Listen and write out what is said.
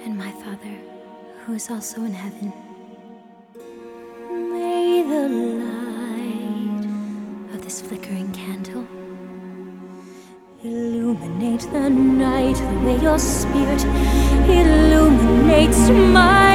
and my Father, who is also in heaven. May the light of this flickering candle illuminate the night the way your spirit illuminates my